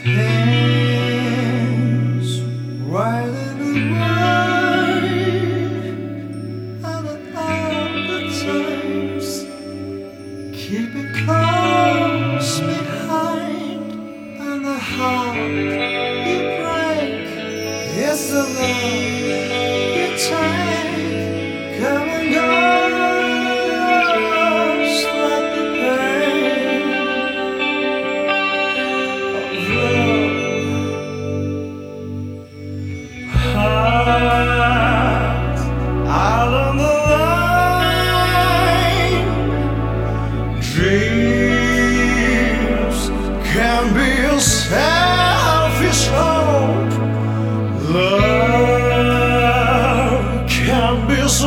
hands right in the rain, and at other times keep it close behind, and the heart you break is the love you take. Come and goes like the pain of love. Heart out on the line. Dreams can be a selfish hope. Love can be so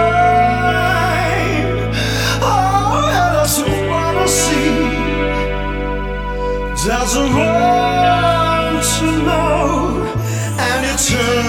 blind. Oh, and I so wanna see. Doesn't want to know, and you turn